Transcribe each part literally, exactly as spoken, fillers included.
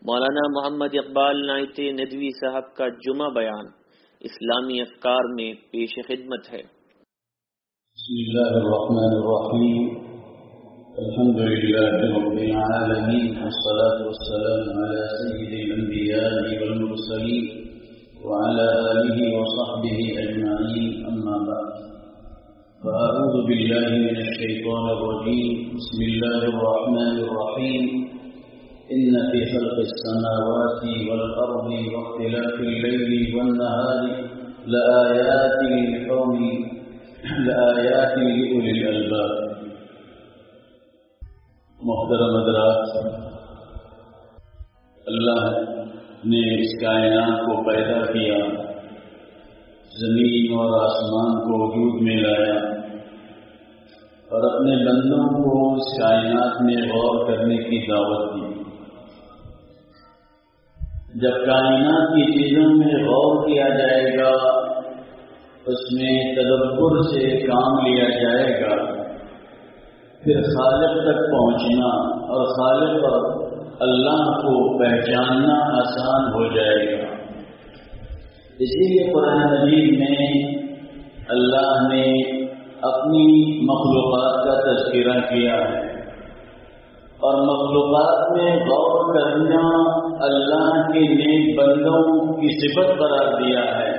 مولانا محمد اقبال نائتی ندوی صاحب کا جمعہ بیان اسلامی افکار میں پیش خدمت ہے۔ بسم اللہ الرحمن الرحیم، الحمد للہ رب العالمین، والصلاة والسلام علی سید الانبیاء والمرسلین وعلى آلہ وصحبہ اجمعین، اما بعد فأعوذ باللہ من الشیطان الرجیم، بسم اللہ الرحمن الرحیم، إن في خلق السماوات والأرض واختلاف الليل والنهار لآيات لقوم لآيات لأولي الألباب۔ محترم حضرات، اللہ نے اس کائنات کو پیدا کیا، زمین اور آسمان کو وجود میں لایا اور اپنے بندوں کو اس کائنات میں غور کرنے کی دعوت دی۔ جب کائنات کی چیزوں میں غور کیا جائے گا، اس میں تدبر سے کام لیا جائے گا، پھر خالق تک پہنچنا اور خالق اور اللہ کو پہچاننا آسان ہو جائے گا۔ اسی لیے قرآن مجید میں اللہ نے اپنی مخلوقات کا تذکرہ کیا ہے اور مخلوقات میں غور کرنا اللہ کے نیک بندوں کی صفت قرار دیا ہے۔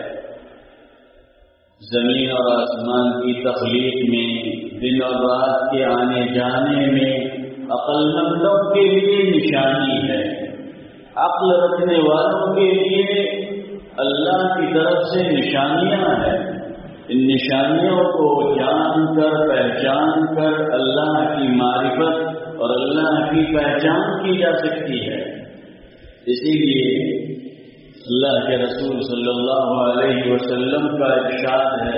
زمین اور آسمان کی تخلیق میں، دن اور رات کے آنے جانے میں عقل مندوں کے لیے نشانی ہے۔ عقل رکھنے والوں کے لیے اللہ کی طرف سے نشانیاں ہیں۔ ان نشانیوں کو جان کر پہچان کر اللہ کی معرفت اور اللہ کی پہچان کی جا سکتی ہے۔ اسی لیے اللہ کے رسول صلی اللہ علیہ وسلم کا ارشاد ہے،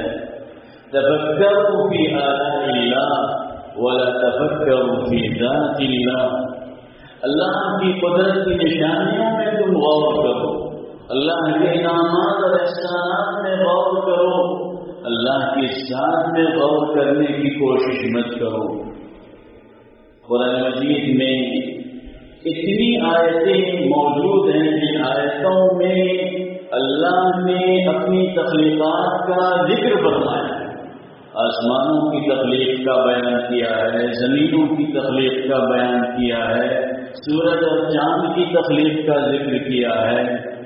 تفکروا فی آلاء اللہ ولا تفکروا فی ذات اللہ۔ اللہ کی قدرت کی نشانیوں میں تم غور کرو، اللہ کے انعامات اور احسانات میں غور کرو، اللہ کی ذات میں غور کرنے کی کوشش مت کرو۔ قرآن مجید میں اتنی آیتیں موجود ہیں جن آیتوں میں اللہ نے اپنی تخلیقات کا ذکر فرمایا ہے۔ آسمانوں کی تخلیق کا بیان کیا ہے، زمینوں کی تخلیق کا بیان کیا ہے، سورج اور چاند کی تخلیق کا ذکر کیا ہے،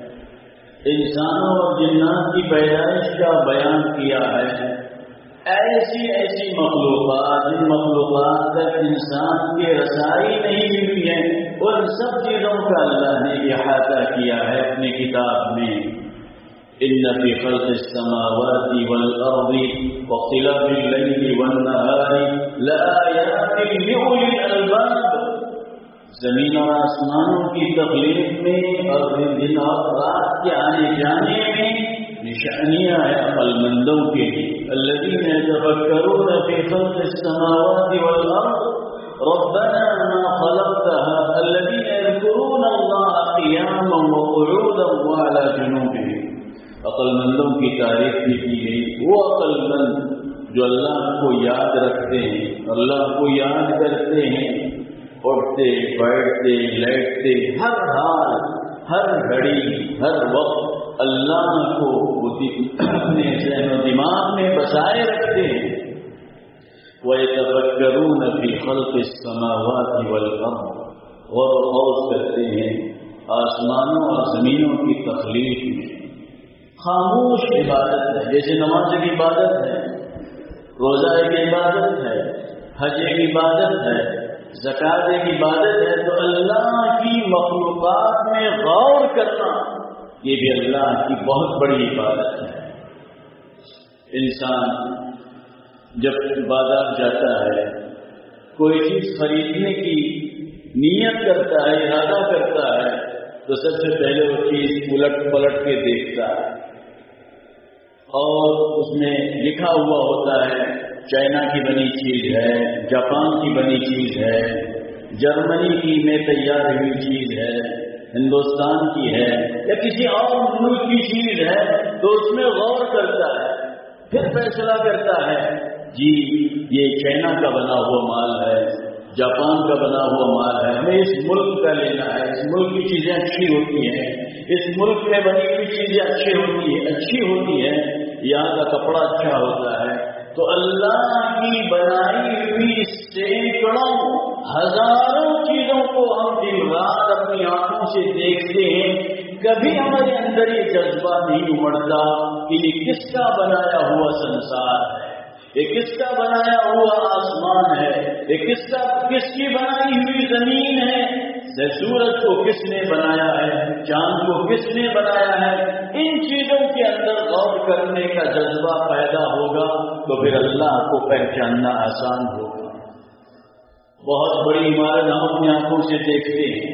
انسانوں اور جنات کی پیدائش کا بیان کیا ہے۔ ایسی ایسی مخلوقات، جن مخلوقات تک انسان کی رسائی نہیں ملی ہے، ان سب چیزوں کا اللہ نے احاطہ کیا ہے اپنی کتاب میں۔ ان فی خلق السماوات والارض واختلاف اللیل والنہار لآیات لأولی الالباب۔ زمین اور آسمانوں کی تخلیق میں اور دن اور رات کے آنے جانے میں نشانیاں ہیں عقل مندوں کے لیے۔ الذین یتفکرون فی خلق السماوات والارض ربنا ما خلقتها، الذین یذکرون اللہ قیاما وقعودا وعلی جنوبهم۔ عقل مندوں کی تعریف بھی کی گئی، وہ عقل مند جو اللہ کو یاد رکھتے ہیں، اللہ کو یاد کرتے ہیں، اٹھتے بیٹھتے لیٹتے ہر حال ہر گھڑی ہر وقت اللہ کو اپنے ذہن و دماغ میں بسائے رکھتے ہیں۔ وَيَتَفَكَّرُونَ فِي خَلْقِ السَّمَاوَاتِ وَالْأَرْضِ، غور و خوض کرتے ہیں آسمانوں اور زمینوں کی تخلیق میں۔ خاموش عبادت ہے، جیسے نماز کی عبادت ہے، روزہ کی عبادت ہے، حج کی عبادت ہے، زکات کی عبادت ہے، تو اللہ کی مخلوقات میں غور کرنا یہ بھی اللہ کی بہت بڑی عبادت ہے۔ انسان جب بازار جاتا ہے، کوئی چیز خریدنے کی نیت کرتا ہے، ارادہ کرتا ہے، تو سب سے پہلے وہ چیز الٹ پلٹ کے دیکھتا ہے اور اس میں لکھا ہوا ہوتا ہے چائنا کی بنی چیز ہے، جاپان کی بنی چیز ہے، جرمنی کی میں تیار ہوئی چیز ہے، ہندوستان کی ہے یا کسی اور ملک کی چیز ہے، تو اس میں غور کرتا ہے، پھر فیصلہ کرتا ہے جی یہ چائنا کا بنا ہوا مال ہے جاپان کا بنا ہوا مال ہے، ہمیں اس ملک کا لینا ہے، اس ملک کی چیزیں اچھی ہوتی ہیں، اس ملک میں بنی ہوئی چیزیں اچھی ہوتی ہیں اچھی ہوتی ہیں یہاں کا کپڑا اچھا ہوتا ہے. تو اللہ کی بنائی ہوئی سینکڑوں ہزاروں چیزوں کو ہم دن رات اپنی آنکھوں سے دیکھتے ہیں، کبھی ہمارے اندر یہ جذبہ نہیں امڑتا کہ یہ کس کا بنایا ہوا سنسار ہے، یہ کس کا بنایا ہوا آسمان ہے، یہ کس کا کس کی بنائی ہوئی زمین ہے، سورج کو کس نے بنایا ہے، چاند کو کس نے بنایا ہے. ان چیزوں کے اندر غور کرنے کا جذبہ پیدا ہوگا تو پھر اللہ کو پہچاننا آسان ہوگا. بہت بڑی عمارت ہم اپنی آنکھوں سے دیکھتے ہیں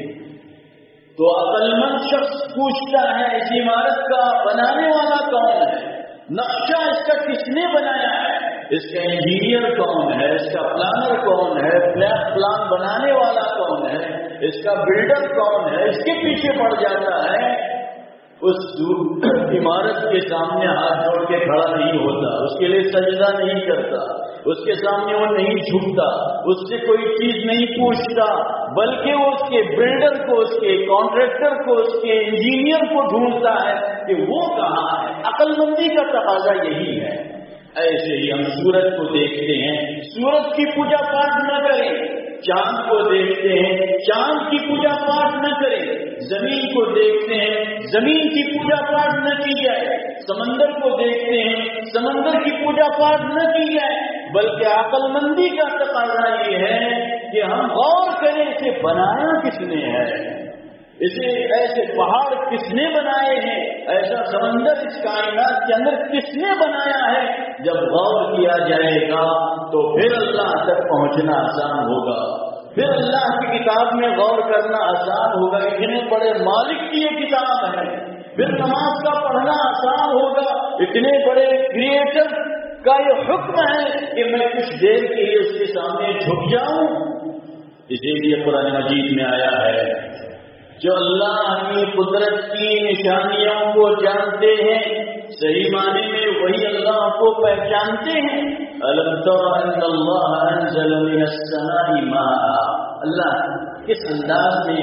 تو عقل مند شخص پوچھتا ہے اس عمارت کا بنانے والا کون ہے، نقشہ اس کا کس نے بنایا ہے، اس کا انجینئر کون ہے، اس کا پلانر کون ہے، پلان بنانے والا کون ہے، اس کا بلڈر کون ہے. اس کے پیچھے پڑ جاتا ہے، اس عمارت کے سامنے ہاتھ جوڑ کے کھڑا نہیں ہوتا، اس کے لیے سجدہ نہیں کرتا، اس کے سامنے وہ نہیں جھکتا، اس سے کوئی چیز نہیں پوچھتا، بلکہ وہ اس کے بلڈر کو، اس کے کانٹریکٹر کو، اس کے انجینئر کو ڈھونڈتا ہے کہ وہ کہاں ہے. عقل مندی کا تقاضا یہی ہے. ایسے ہی ہم سورج کو دیکھتے ہیں، سورج کی پوجا پاٹ نہ کریں، چاند کو دیکھتے ہیں، چاند کی پوجا پاٹ نہ کریں، زمین کو دیکھتے ہیں، زمین کی پوجا پاٹ نہ کی جائے، سمندر کو دیکھتے ہیں، سمندر کی پوجا پاٹ نہ کی جائے، بلکہ عقل مندی کا تقاضا یہ ہے کہ ہم غور کریں اسے بنایا کس نے ہے، اسے ایسے پہاڑ کس نے بنائے ہیں، ایسا سمندر اس کائنات کے اندر کس نے بنایا ہے. جب غور کیا جائے گا تو پھر اللہ تک پہنچنا آسان ہوگا، پھر اللہ کی کتاب میں غور کرنا آسان ہوگا. اتنے بڑے مالک کی یہ کتاب ہے، پھر نماز کا پڑھنا آسان ہوگا. اتنے بڑے کریٹر کا یہ حکم ہے کہ میں کچھ دیر کے لیے اس کے سامنے جھک جاؤں. اسی لیے قرآن مجید میں آیا ہے جو اللہ کی قدرت کی نشانیوں کو جانتے ہیں صحیح معنی میں وہی اللہ کو پہچانتے ہیں. الم تر ان اللہ انزل من السماء ماء. اللہ کس انداز میں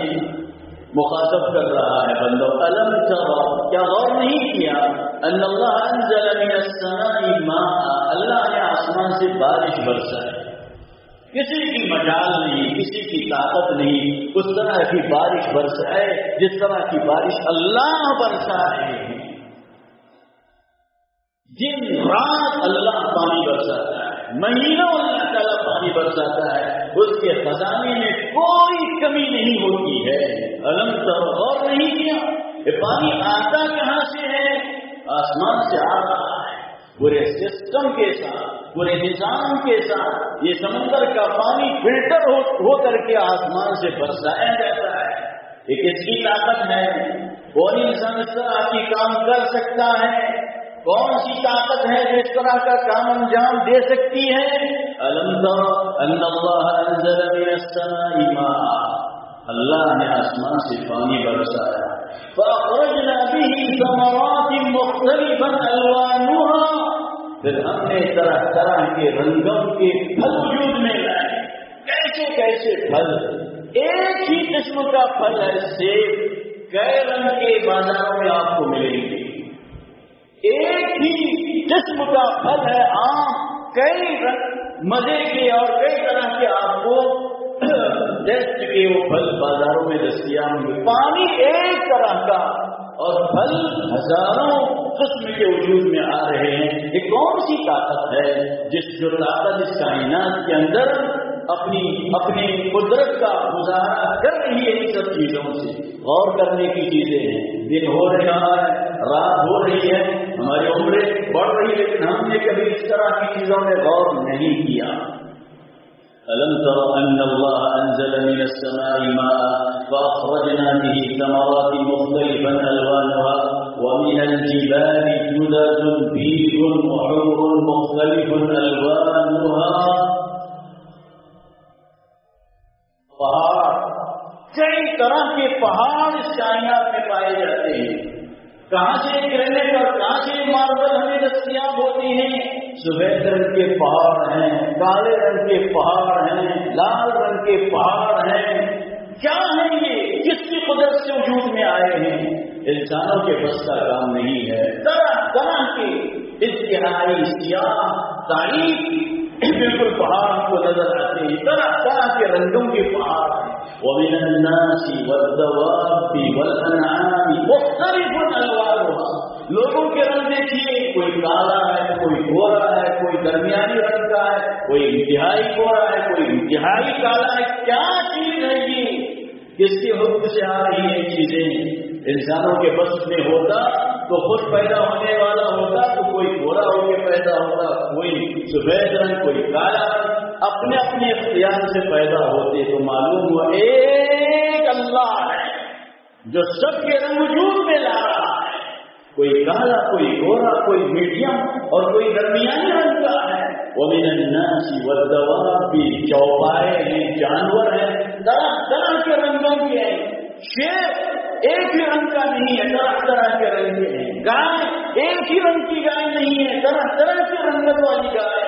مخاطب کر رہا ہے بندو. الم تر، کیا غور نہیں کیا، ان اللہ انزل من السماء ماء، اللہ نے آسمان سے بارش برسائی. کسی کی مجال نہیں، کسی کی طاقت نہیں اس طرح کی بارش برسائے جس طرح کی بارش اللہ برسائے. دن رات اللہ پانی برساتا ہے، مہینوں اللہ تعالیٰ پانی برساتا ہے، اس کے خزانے میں کوئی کمی نہیں ہوتی ہے. علم تر، غور نہیں کیا یہ پانی آتا کہاں سے ہے، آسمان سے آ رہا ہے، پورے سسٹم کے ساتھ، پورے نظام کے ساتھ. یہ سمندر کا پانی فلٹر ہو, ہو کر کے آسمان سے برسایا جاتا ہے. یہ کس کی طاقت ہے؟ کون انسان اس طرح کی کام کر سکتا ہے؟ کون سی طاقت ہے جو اس طرح کا کام انجام دے سکتی ہے؟ الم تر ان اللہ انزل من السماء ماء، اللہ نے آسمان سے پانی برسایا. فاخرجنا به ثمرات مختلفا الوانها، پھر ہم نے طرح طرح کے رنگوں کے پھل وجود میں لائے. کیسے کیسے پھل، ایک ہی قسم کا پھل ہے سیب، کئی رنگ کے بازاروں میں آپ کو ملیں گے. ایک ہی قسم کا پھل ہے آم، کئی رنگ مزے کے اور کئی طرح کے آپ کو ٹیسٹ کے وہ پھل بازاروں میں دستیاب ہوں گے. پانی ایک طرح کا اور پھل ہزاروں قسم کے وجود میں آ رہے ہیں. یہ کون سی طاقت ہے جس جو طاقت اس کائنات کے اندر اپنی اپنی قدرت کا مظاہرہ کر رہی ہے. ان سب چیزوں سے غور کرنے کی چیزیں ہیں. دن ہو رہا ہے، رات ہو رہی ہے، ہماری عمریں بڑھ رہی ہے، لیکن ہم نے کبھی اس طرح کی چیزوں میں غور نہیں کیا. ألم تر أن الله أنزل من السماء ماء فأخرجنا به ثمرات مختلفا ألوانها ومن الجبال جدد بيض وحمر مختلف ألوانها. پہاڑ، کئی طرح کے پہاڑ اس کائنات میں پائے جاتے ہیں، کہاں سے گرینیٹ اور کہاں سے ماربل ہمیں دستیاب ہوتی ہیں؟ سفید رنگ کے پہاڑ ہیں، کالے رنگ کے پہاڑ ہیں، لال رنگ کے پہاڑ ہیں. کیا ہے یہ؟ کس کی قدرت سے وجود میں آئے ہیں؟ انسانوں کے بس کا کام نہیں ہے. طرح طرح کے اتحادی سیاہ تاریخ بالکل پہاڑ کو نظر آتے ہیں، طرح طرح کے رنگوں کے پہاڑ ہیں. وَمِنَ النَّاسِ وَالدَّوَابِّ وَالْأَنْعَامِ مُخْتَلِفٌ أَلْوَانُهَا. لوگوں کے رنگ دیکھیے، کوئی کالا ہے، کوئی گورا ہے، کوئی درمیانی رنگ کا ہے، کوئی انتہائی گورا ہے، کوئی انتہائی کالا ہے. کیا چیز ہے یہ؟ کس کے حکم سے آ رہی ہیں چیزیں؟ انسانوں کے بس میں ہوتا تو خود پیدا ہونے والا ہوتا تو کوئی گورا ہو کے پیدا ہوتا، کوئی سفید رنگ، کوئی کالا رنگ. اپنے اپنے اختیار سے پیدا ہوتے تو معلوم ہوا ایک اللہ ہے جو سب کے رنگ وجود میں لا رہا ہے. کوئی کالا، کوئی گورا، کوئی میڈیم اور کوئی درمیانی رنگ کا ہے. وَمِنَ النَّاسِ وَالدَّوَابِّ چوپائے ہیں، جانور ہیں، طرح طرح کے رنگوں کے ہیں. شیر ایک ہی رنگ کا نہیں ہے، طرح طرح کے رنگ کے ہیں. گائے ایک ہی رنگ کی گائے نہیں ہے، طرح طرح کی رنگت والی گائے.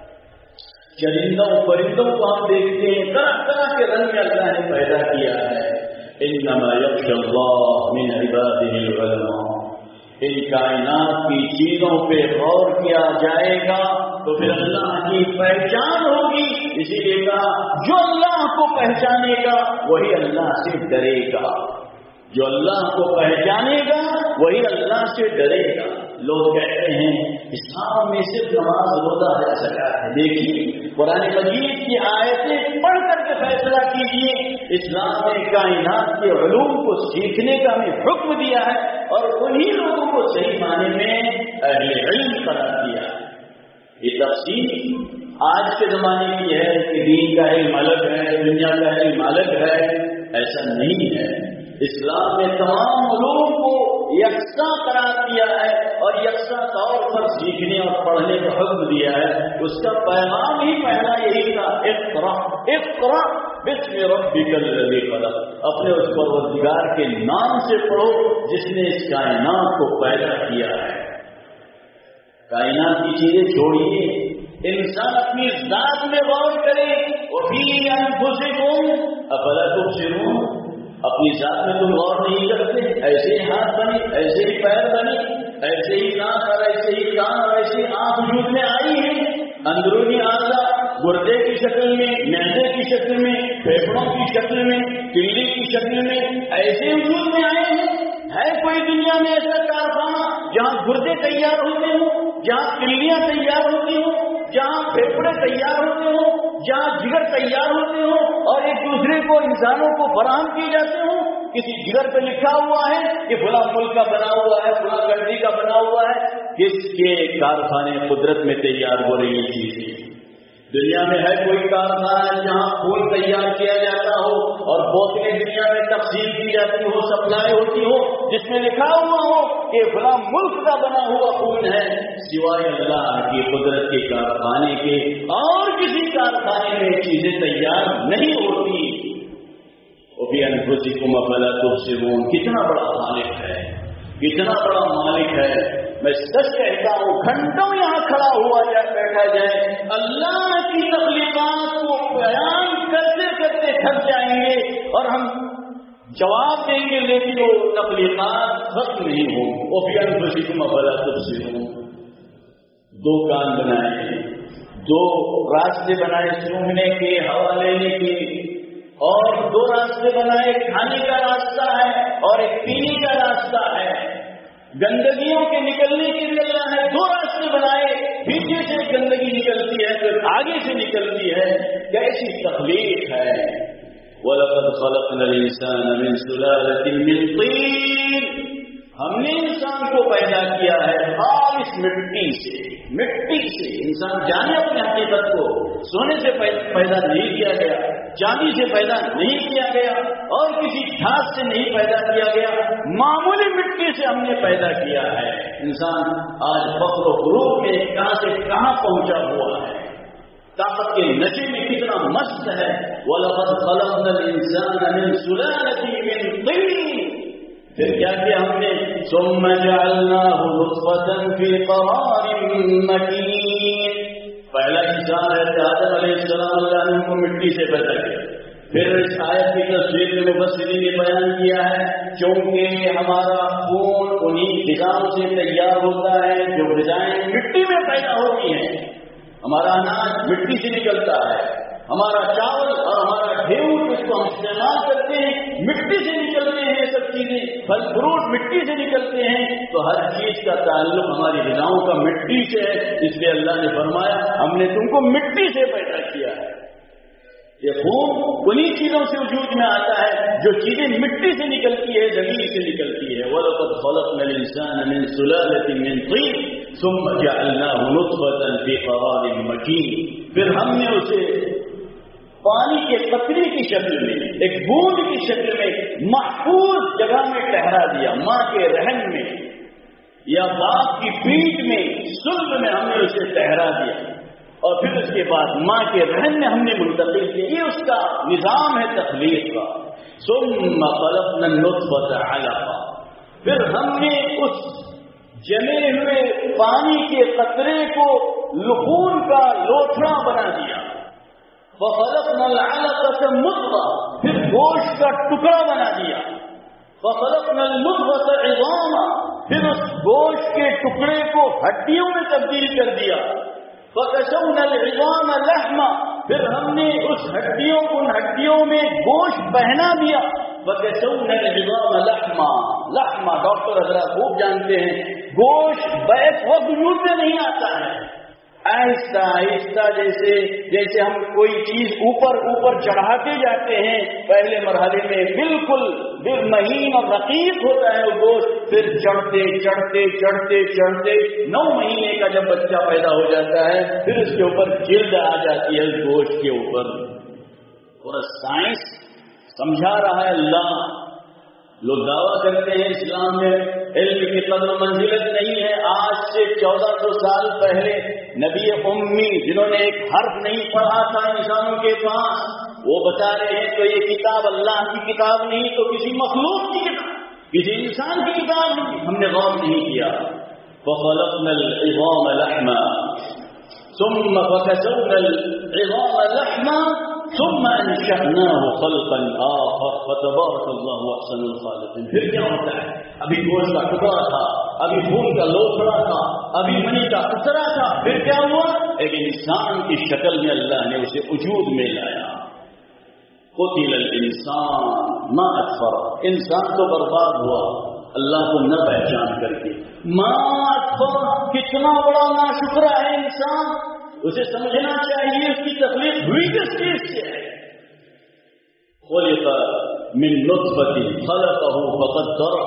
چرندوں پرندوں کو ہم دیکھتے ہیں، طرح طرح کے رنگ اللہ نے پیدا کیا ہے. انما یخشی اللہ من عباده العلماء. ان کائنات کی چیزوں پہ غور کیا جائے گا تو پھر اللہ کی پہچان ہوگی. اسی لیے کہا جو اللہ کو پہچانے گا وہی اللہ سے ڈرے گا. جو اللہ کو پہچانے گا وہی اللہ سے ڈرے گا. لوگ کہتے ہیں اسلام میں صرف نماز روزہ ہے زکات ہے. دیکھیے قرآن مجید کی آیتیں پڑھ کر کے فیصلہ کیجیے. اسلام نے کائنات کے علوم کو سیکھنے کا ہمیں حکم دیا ہے اور انہی لوگوں کو صحیح معنی میں اہل علم قرار دیا ہے. یہ تفصیل آج کے زمانے کی ہے کہ دین کا علم الگ ہے، دنیا کا علم الگ ہے. ایسا نہیں ہے. اسلام نے تمام علوم کو یکساں قرار دیا ہے اور یکساں طور پر سیکھنے اور پڑھنے کا حکم دیا ہے. اس کا پیغام ہی پہلا یہی تھا، اقرأ اقرأ بسم ربک الذی خلق. اپنے اس پروردگار کے نام سے پڑھو جس نے اس کائنات کو پیدا کیا ہے. کائنات کی چیزیں چھوڑیے، انسان اپنی ذات میں غور کرے. وَفِي أَنفُسِكُمْ أَفَلَا تُبْصِرُونَ. اپنی ذات میں تم غور نہیں کرتے. ایسے ہی ہاتھ بنے، ایسے ہی پیر بنے، ایسے ہی ناک اور ایسے ہی کان اور ایسے ہی آنکھ وجود میں آئی ہے. اندرونی اعضاء گردے کی شکل میں، معدے کی شکل میں، پھیپھڑوں کی شکل میں، کلی کی شکل میں ایسے وجود میں آئے ہیں. ہے کوئی دنیا میں ایسا کارخانہ جہاں گردے تیار ہوتے ہوں، جہاں کلیاں تیار ہوتی ہوں، جہاں پھیپھڑے تیار ہوتے ہوں، جہاں جگر تیار ہوتے ہوں اور ایک دوسرے کو انسانوں کو فراہم کیے جاتے ہوں؟ کسی جگر پہ لکھا ہوا ہے کہ فلاں ملک کا بنا ہوا ہے، فلاں کنٹری کا بنا ہوا ہے. کس کے کارخانے قدرت میں تیار ہو رہی چیزیں؟ دنیا میں ہے کوئی کارخانہ جہاں پھول تیار کیا جاتا ہو اور بوتلیں دنیا میں تقسیم کی جاتی ہو، سپلائی ہوتی ہو، جس میں لکھا ہوا ہو کہ فلاں ملک کا بنا ہوا پھول ہے؟ سوائے اللہ کی قدرت کے کارخانے کے اور کسی کارخانے میں چیزیں تیار نہیں ہوتی. وَفِي أَنفُسِكُمْ أَفَلَا تُبْصِرُونَ. کتنا بڑا خالق ہے، کتنا بڑا مالک ہے. میں سچ کہتا ہوں گھنٹوں یہاں کھڑا ہوا جائے، بیٹھا جائے، اللہ کی تخلیقات کو بیان کرتے کرتے تھک جائیں گے اور ہم جواب دیں گے لیکن وہ تخلیقات ختم نہیں ہوں. وَفِي أَنفُسِكُمْ أَفَلَا تُبْصِرُونَ. دو کان بنائے، دو راستے بنائے سونگنے کے، ہوا لینے کے، اور دو راستے بنائے، کھانے کا راستہ ہے اور ایک پینے کا راستہ ہے. گندگیوں کے نکلنے کے لیے اللہ نے دو راستے بنائے. پیچھے سے گندگی نکلتی ہے پھر آگے سے نکلتی ہے. کیسی تخلیق ہے. وَلَقَدْ خَلَقْنَا الْإِنسَانَ مِنْ سُلَالَةٍ مِنْ طِينٍ. ہم نے انسان کو پیدا کیا ہے خالص مٹی سے. مٹی سے انسان جانے اپنے حقیقت کو. سونے سے پیدا نہیں کیا گیا، چاندی سے پیدا نہیں کیا گیا اور کسی گھاس سے نہیں پیدا کیا گیا. معمولی مٹی سے ہم نے پیدا کیا ہے. انسان آج فخر و غرور میں کہاں سے کہاں پہنچا ہوا ہے. طاقت کے نشے میں کتنا مست ہے. وَلَقَدْ خَلَقْنَا الْإِنسَانَ مِنْ سُلَالَةٍ مِنْ طِينٍ. پھر کیا کیا ہم نے ثم جعلناه نطفة في قرار مكين. پہلا انسان ہے آدم علیہ السلام، اللہ نے ان کو مٹی سے پیدا کیا. پھر اس آیت کی تفسیر میں مفسرین نے بیان کیا ہے کیونکہ ہمارا خون انہی غذاؤں سے تیار ہوتا ہے جو غذائیں مٹی میں پیدا ہوتی ہیں. ہمارا اناج مٹی سے نکلتا ہے، ہمارا چاول اور ہمارا گیہوں جس کو ہم استعمال کرتے ہیں مٹی سے نکلتے ہیں. یہ سب چیزیں پھل فروٹ مٹی سے نکلتے ہیں. تو ہر چیز کا تعلق ہماری غذاؤں کا مٹی سے ہے. اس لیے اللہ نے فرمایا ہم نے تم کو مٹی سے پیدا کیا ہے. یہ خون انہی چیزوں سے وجود میں آتا ہے جو چیزیں مٹی سے نکلتی ہے، زمین سے نکلتی ہے. وَلَقَدْ خَلَقْنَا الْإِنسَانَ مِنْ سُلَالَةٍ مِنْ طِينٍ ثُمَّ جَعَلْنَاهُ نُطْفَةً فِي قَرَارٍ مَكِينٍ. پھر ہم نے اسے پانی کے قطرے کی شکل میں، ایک بوند کی شکل میں محفوظ جگہ میں ٹھہرا دیا. ماں کے رحم میں یا باپ کی پیٹھ میں، صلب میں ہم نے اسے ٹھہرا دیا اور پھر اس کے بعد ماں کے رحم میں ہم نے منتقل کیا. یہ اس کا نظام ہے تخلیق کا. ثم خلقنا النطفة علقة. پھر ہم نے اس جمے ہوئے پانی کے قطرے کو لخون کا لوٹھڑا بنا دیا. فخلقنا العلقة مضغة. پھر گوشت کا ٹکڑا بنا دیا. فخلقنا المضغة عظاما. پھر اس گوشت کے ٹکڑے کو ہڈیوں میں تبدیل کر دیا. فَكَسَوْنَا الْعِظَامَ لَحْمًا. پھر ہم نے اس ہڈیوں کو ان ہڈیوں میں گوشت پہنا دیا. فَكَسَوْنَا الْعِظَامَ لَحْمًا. لحمہ ڈاکٹر حضرات خوب جانتے ہیں گوشت بیک وقت وجود میں نہیں آتا ہے. آہستہ آہستہ جیسے جیسے ہم کوئی چیز اوپر اوپر چڑھاتے جاتے ہیں، پہلے مرحلے میں بالکل مہین اور رقیق ہوتا ہے وہ گوشت. پھر چڑھتے چڑھتے چڑھتے چڑھتے نو مہینے کا جب بچہ پیدا ہو جاتا ہے پھر اس کے اوپر جلد آ جاتی ہے اس گوشت کے اوپر. اور سائنس سمجھا رہا ہے اللہ. لوگ دعویٰ کرتے ہیں اسلام میں علم کی قدر منزلت نہیں ہے. آج سے چودہ سو سال پہلے نبی امی جنہوں نے ایک حرف نہیں پڑھا تھا انسانوں کے پاس، وہ بتا رہے ہیں تو یہ کتاب اللہ کی کتاب نہیں تو کسی مخلوق کی کتاب، کسی انسان کی کتاب نہیں. ہم نے غور نہیں کیا. فخلقنا العظام لحما ثم فكسونا العظام لحما ثم انشأناه خلقا آخر فتبارك الله احسن الخالقين. پھر کیا ہوتا ہے؟ ابھی گوشت کا ٹکڑا تھا، ابھی خون کا لوتھڑا تھا، ابھی منی کا قطرہ تھا، پھر کیا ہوا؟ ایک انسان کی شکل میں اللہ نے اسے وجود میں لایا. قتل الانسان ما اکفر. انسان تو برباد ہوا اللہ کو نہ پہچان کر کے. ما اکفر، کتنا بڑا ناشکرا ہے انسان. اسے سمجھنا چاہیے اس کی تخلیق ہوئی کس چیز سے ہے. خلق من نطفة خلقه فقدره.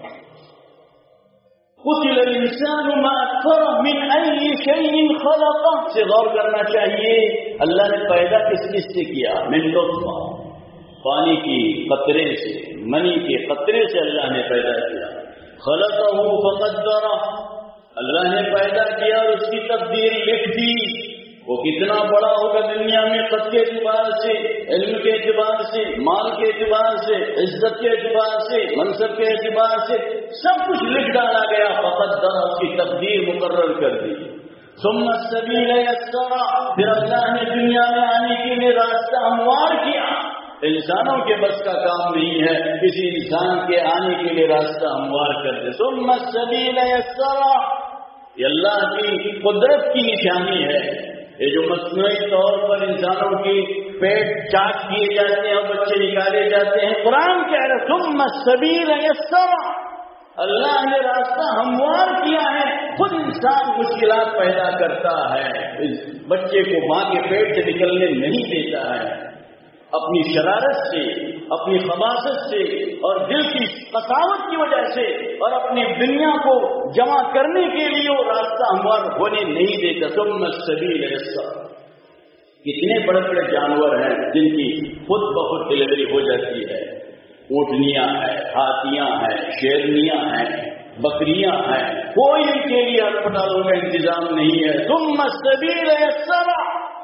قتل الانسان ما اکفره من اي شيء خلقه. سے غور کرنا چاہیے اللہ نے پیدا کس چیز سے کیا؟ من نطفہ، پانی کی قطرے سے، منی کے قطرے سے اللہ نے پیدا کیا. خلقه فقدره. اللہ نے پیدا کیا اور اس کی تقدیر لکھ دی. وہ کتنا بڑا ہوگا دنیا میں قد کے اعتبار سے، علم کے اعتبار سے، مال کے اعتبار سے، عزت کے اعتبار سے، منصب کے اعتبار سے سب کچھ لکھ ڈالا گیا. فقدر، اس کی تقدیر مقرر کر دی. ثم السبیل یسرا. پھر اللہ نے دنیا میں آنے کے لیے راستہ ہموار کیا. انسانوں کے بس کا کام نہیں ہے کسی انسان کے آنے کے لیے راستہ ہموار کر دے. ثم السبیل یسرا. یہ اللہ کی قدرت کی نشانی ہے. یہ جو مصنوعی طور پر انسانوں کی پیٹ چاک کیے جاتے ہیں اور بچے نکالے جاتے ہیں، قرآن کہہ رہا ہے ثم السبیل یسرا. اللہ نے راستہ ہموار کیا ہے. خود انسان مشکلات پیدا کرتا ہے، اس بچے کو ماں کے پیٹ سے نکلنے نہیں دیتا ہے. اپنی شرارت سے، اپنی خباثت سے اور دل کی قساوت کی وجہ سے اور اپنی دنیا کو جمع کرنے کے لیے وہ راستہ ہموار ہونے نہیں دیتا. ثم السبیل یسرا. کتنے بڑے بڑے جانور ہیں جن کی خود بخود ڈلیوری ہو جاتی ہے. اونٹنیاں ہیں، ہاتھیاں ہیں، شیرنیاں ہیں، بکریاں ہیں، کوئی ان کے لیے ہسپتالوں کا انتظام نہیں ہے. ثم السبیل یسرا.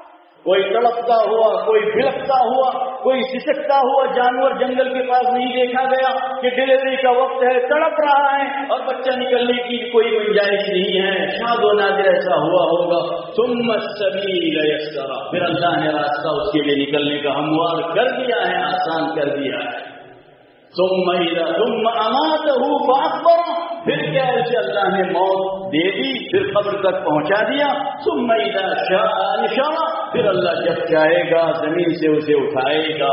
کوئی تڑپتا ہوا، کوئی بھڑکتا ہوا، کوئی سسکتا ہوا جانور جنگل کے پاس نہیں دیکھا گیا کہ ڈلیوری کا وقت ہے، تڑپ رہا ہے اور بچہ نکلنے کی کوئی گنجائش نہیں ہے، شاد و نادر ایسا ہوا ہوگا۔ ثم السبیل یسرا، پھر اللہ نے راستہ اس کے لیے نکلنے کا ہموار کر دیا ہے، آسان کر دیا ہے۔ ثم اذا ثم اماته فاقبر، پھر کیا اسے اللہ نے موت دے دی، پھر قبر تک پہنچا دیا۔ ثم اذا شاء انشر، پھر اللہ جب چاہے گا زمین سے اسے اٹھائے گا۔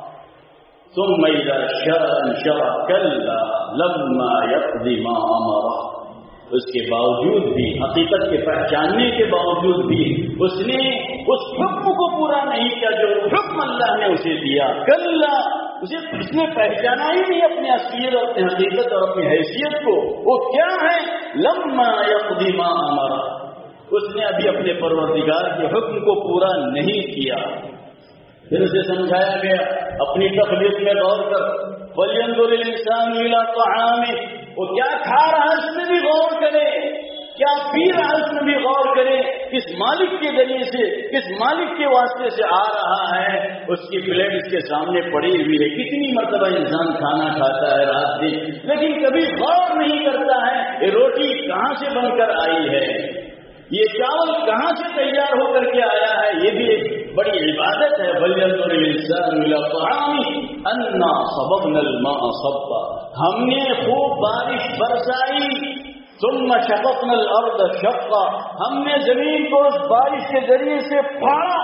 ثم اذا شاء انشر كلا لما يقض ما امره، اس کے باوجود بھی، حقیقت کے پہچاننے کے باوجود بھی اس نے اس حکم کو پورا نہیں کیا جو حکم اللہ نے اسے دیا۔ کلا، اسے اس نے پہچانا ہی نہیں اپنی اصلیت اور اپنی حقیقت اور اپنی حیثیت کو۔ وہ کیا ہے؟ لما یقضی ما امرہ، اس نے ابھی اپنے پروردگار کے حکم کو پورا نہیں کیا۔ پھر اسے سمجھایا گیا اپنی تخلیق میں غور کر، فَلْيَنْظُرِ الْإِنسَانُ إِلَىٰ طَعَامِهِ، وہ کیا کھا رہا ہے اس میں بھی غور کرے، کیا پی رہا ہے اس میں بھی غور کرے، کس مالک کے ذریعے سے، کس مالک کے واسطے سے آ رہا ہے، اس کی پلیٹ اس کے سامنے پڑی ہوئی ہے۔ کتنی مرتبہ انسان کھانا کھاتا ہے رات دن، لیکن کبھی غور نہیں کرتا ہے یہ روٹی کہاں سے بن کر آئی ہے، یہ چاول کہاں سے تیار ہو کر کے آیا ہے۔ یہ بھی ایک بڑی عبادت ہے۔ فَلْيَنْظُرِ الْإِنسَانُ إِلَىٰ طَعَامِهِ أَنَّا صَبَبْنَا الْمَاءَ صَبًّا، ہم نے خوب بارش برسائی، ثم شققنا الارض شقا، ہم نے زمین کو اس بارش کے ذریعے سے پھاڑا،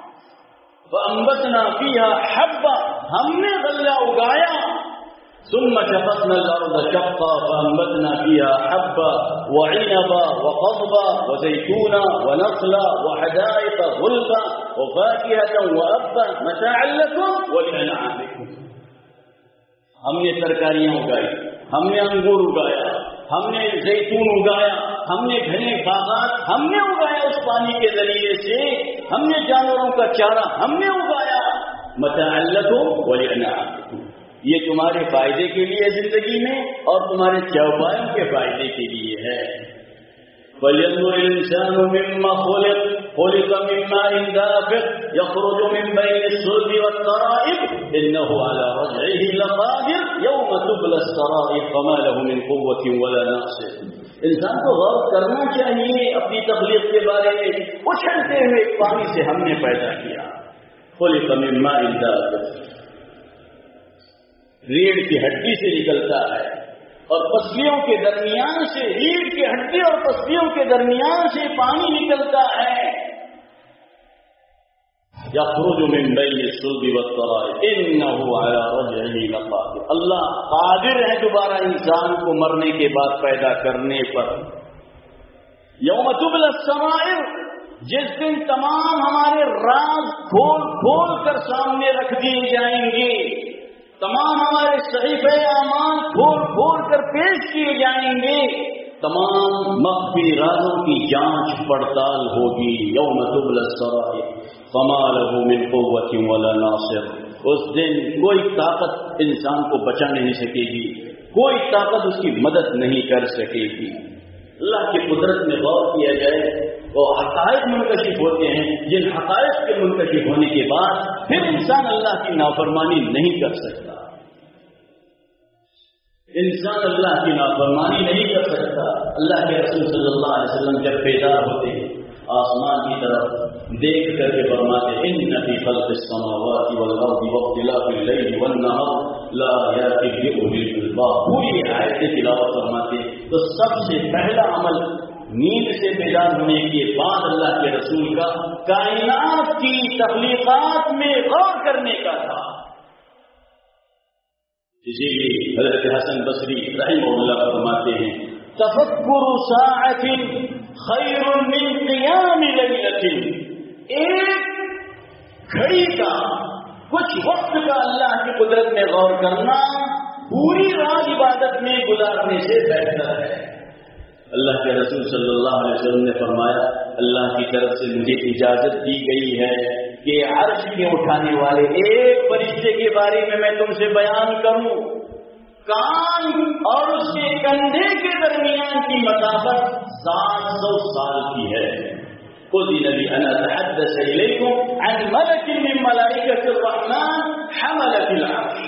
فانبتنا فيها حبا، ہم نے غلہ اگایا، ثم شققنا الارض شقا فانبتنا فيها حبا وعنبا وقضبا وزيتونا ونخلا وحدائق غلبا وفاكهة وأبا متاعا لكم ولأنعامكم، ہم نے ترکاریاں اگائی، ہم نے انگور اگایا، ہم نے زیتون اگایا، ہم نے گھنے باغات ہم نے اگایا اس پانی کے ذریعے سے، ہم نے جانوروں کا چارہ ہم نے اگایا، متاعا لکم ولأنعامکم، یہ تمہارے فائدے کے لیے زندگی میں اور تمہارے چوپایوں کے فائدے کے لیے ہے۔ فَلْيَنْظُرِ الْإِنسَانُ مِمَّا خُلِقَ خُلِقَ مِن مَّاءٍ دَافِقٍ يَخْرُجُ مِن بَيْنِ الصُّلْبِ وَالتَّرَائِبِ إِنَّهُ عَلَىٰ رَجْعِهِ لَقَادِرٌ يَوْمَ تُبْلَى السَّرَائِرُ فَمَا لَهُ مِن قُوَّةٍ وَلَا نَاصِرٍ۔ انسان کو غور کرنا چاہیے اپنی تخلیق کے بارے میں۔ اچھلتے ہوئے پانی سے ہم نے پیدا کیا، خُلِقَ مِن مَّاءٍ دَافِقٍ، ریڑھ کی ہڈی سے نکلتا ہے اور پسلیوں کے درمیان سے، ریڑھ کی ہڈی اور پسلیوں کے درمیان سے پانی نکلتا ہے۔ یخرج من بین الصلب والترائب انہ علی رجعہ لقادر، اللہ قادر ہے دوبارہ انسان کو مرنے کے بعد پیدا کرنے پر۔ یوم تبلی السرائر، جس دن تمام ہمارے راز کھول کھول کر سامنے رکھ دیے جائیں گے، تمام ہمارے صحیفے اعمال کھول کھول کر پیش کیے جائیں گے، تمام مخفی رازوں کی جانچ پڑتال ہوگی۔ یوم تبلی السرائر فما له من قوة ولا ناصر، اس دن کوئی طاقت انسان کو بچا نہیں سکے گی، کوئی طاقت اس کی مدد نہیں کر سکے گی۔ اللہ کی قدرت میں غور کیا جائے وہ حقائق منکشف ہوتے ہیں، جن حقائق کے منکشف ہونے کے بعد پھر انسان اللہ کی نافرمانی نہیں کر سکتا، انسان اللہ کی نافرمانی نہیں کر سکتا۔ اللہ کے رسول صلی اللہ علیہ وسلم جب بیدار ہوتے ہیں آسمان کی طرف دیکھ کر کے فرماتے ان فی خلق السماوات والارض واختلاف اللیل والنہار لآیات لأولی الالباب، پوری آیت تلاوت فرماتے تو سب سے پہلا عمل نیند سے بیدار ہونے کے بعد اللہ کے رسول کا کائنات کی تخلیقات میں غور کرنے کا تھا۔ اسی لیے حضرت حسن بصری رحمہ اللہ فرماتے ہیں تفکر ساعت خیر من قیام لیلۃ، ایک گھڑی کا کچھ وقت کا اللہ کی قدرت میں غور کرنا پوری رات عبادت میں گزارنے سے بہتر ہے۔ اللہ کے رسول صلی اللہ علیہ وسلم نے فرمایا اللہ کی طرف سے مجھے اجازت دی گئی ہے کہ عرش کے اٹھانے والے ایک فرشتے کے بارے میں میں تم سے بیان کروں، کان اور اس کے کندھے کے درمیان کی مسافت سات سو سال کی ہے، أذن لي أن أتحدث إليكم عن ملك من ملائكة الرحمن حملة العرش.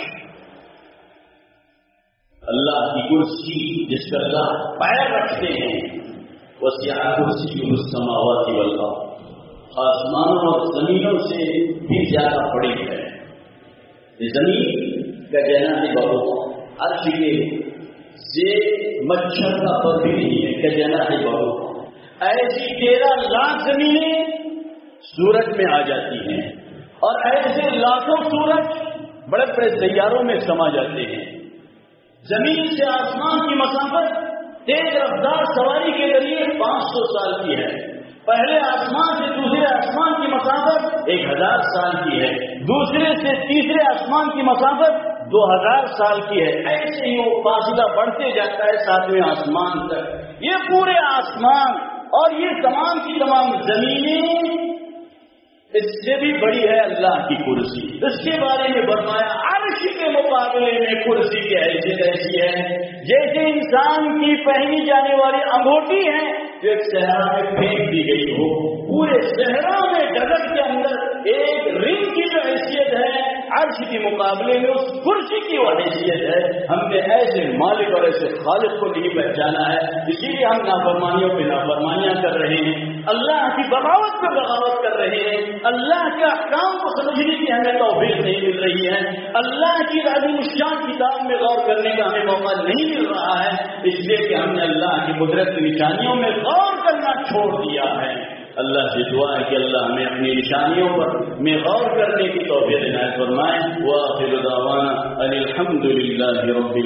اللہ کی کرسی جس پر اللہ پیر رکھتے ہیں، وسع کرسیہ السماوات والارض، آسمانوں اور زمینوں سے بھی زیادہ بڑی ہے. زمین کا جناح بہت عرش کے سے مچھر کا پر بھی نہیں ہے کہ جناح بہت. ایسی تیرہ لاکھ زمینیں سورج میں آ جاتی ہیں اور ایسے لاکھوں سورج بڑے بڑے سیاروں میں سما جاتے ہیں. زمین سے آسمان کی مسافت تیز رفتار سواری کے ذریعے پانچ سو سال کی ہے. پہلے آسمان سے دوسرے آسمان کی مسافت ایک ہزار سال کی ہے، دوسرے سے تیسرے آسمان کی مسافت دو ہزار سال کی ہے. ایسے ہی وہ فاصلہ بڑھتے جاتا ہے ساتویں آسمان تک. یہ پورے آسمان اور یہ تمام کی تمام زمینیں، اس سے بھی بڑی ہے اللہ کی کرسی. اس کے بارے میں فرمایا عرش کے مقابلے میں کرسی کی حیثیت ایسی ہے جیسے انسان کی پہنی جانے والی انگوٹھی ہے جو ایک صحرا میں پھینک دی گئی ہو. پورے صحرا میں ڈگر کے اندر ایک رنگ کی جو حیثیت ہے عرش کے مقابلے میں اس کرسی کی وہ حیثیت ہے. ہم نے ایسے مالک اور ایسے خالق کو نہیں پہچانا ہے، اسی لیے ہم نافرمانیوں پہ نافرمانیاں کر رہے ہیں، اللہ کی بغاوت پہ بغاوت کر رہے ہیں، اللہ کے احکام کو سمجھنے کی ہمیں توفیق نہیں مل رہی ہے، اللہ کی عظیم الشان کتاب میں غور کرنے کا ہمیں موقع نہیں مل رہا ہے، اس لیے کہ ہم نے اللہ کی قدرت کی نشانیوں میں غور کرنا چھوڑ دیا ہے. اللہ سے دعا ہے کہ اللہ ہمیں اپنی نشانیوں پر میں غور کرنے کی توفیق عنایت فرمائے. وآخر دعوانا ان الحمد للہ رب